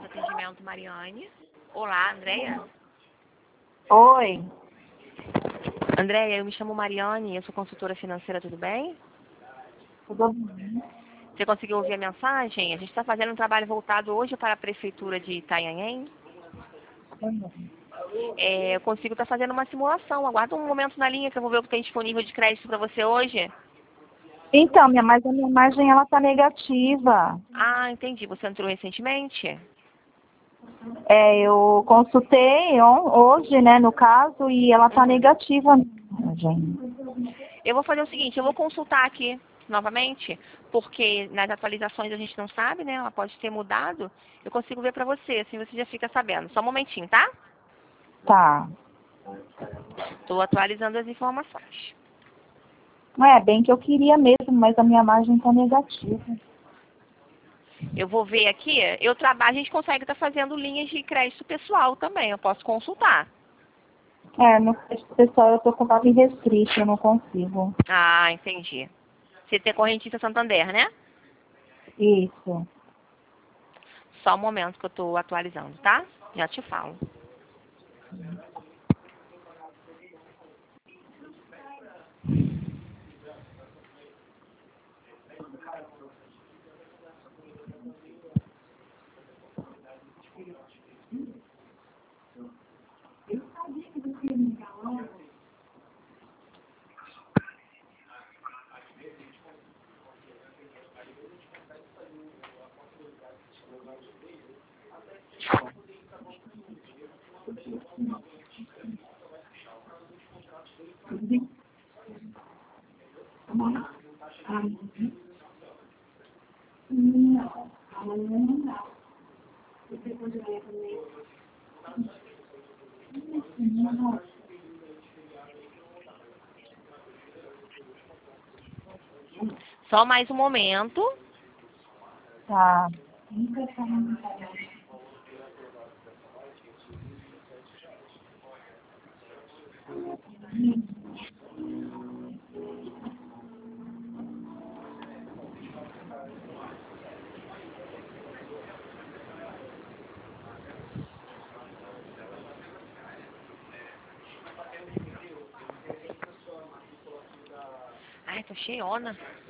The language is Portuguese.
Casa Atendimento Mariane. Olá, Andréia. Oi. Andréia, eu me chamo Mariane, eu sou consultora financeira, tudo bem? Tudo bem? Você conseguiu ouvir a mensagem? A gente está fazendo um trabalho voltado hoje para a Prefeitura de Itanhaém. Eu consigo estar fazendo uma simulação. Aguarda um momento na linha que eu vou ver o que tem disponível de crédito para você hoje. Então, mas a minha imagem ela tá negativa. Ah, entendi. Você entrou recentemente? Eu consultei hoje, né, no caso, e ela tá negativa. Gente. Eu vou fazer o seguinte, eu vou consultar aqui novamente, porque nas atualizações a gente não sabe, né? Ela pode ter mudado. Eu consigo ver para você, assim você já fica sabendo. Só um momentinho, tá? Tá. Estou atualizando as informações. Não é bem que eu queria mesmo, mas a minha imagem tá negativa. Eu vou ver aqui, a gente consegue estar fazendo linhas de crédito pessoal também, eu posso consultar. No crédito pessoal eu tô com nome restrito, eu não consigo. Ah, entendi. Você tem correntista Santander, né? Isso. Só um momento que eu estou atualizando, tá? Já te falo. Só mais um momento. Tá. Ai, tô cheiona.